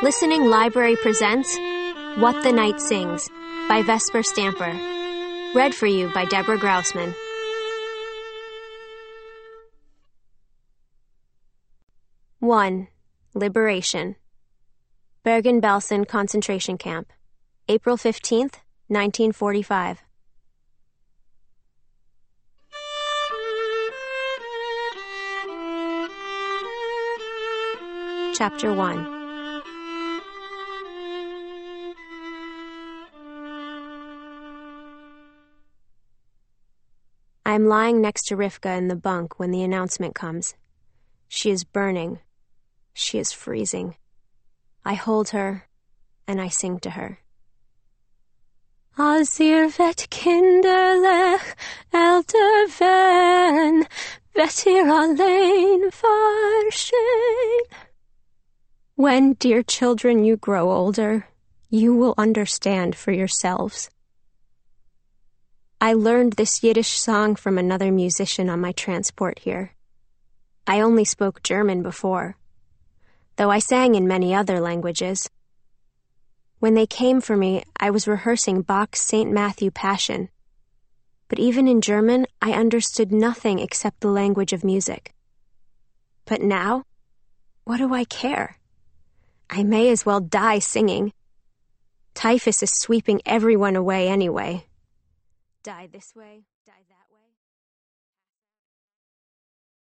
Listening Library presents What the Night Sings by Vesper Stamper. Read for you by Deborah Grousman. One, Liberation. Bergen-Belsen Concentration Camp, April 15th, 1945. Chapter 1. I am lying next to Rivka in the bunk when the announcement comes. She is burning. She is freezing. I hold her, and I sing to her. Als ihr vet kinderlich älter werden, vet ihr allein verstehen. When, dear children, you grow older, you will understand for yourselves. I learned this Yiddish song from another musician on my transport here. I only spoke German before, though I sang in many other languages. When they came for me, I was rehearsing Bach's St. Matthew Passion. But even in German, I understood nothing except the language of music. But now, what do I care? I may as well die singing. Typhus is sweeping everyone away anyway. Die this way.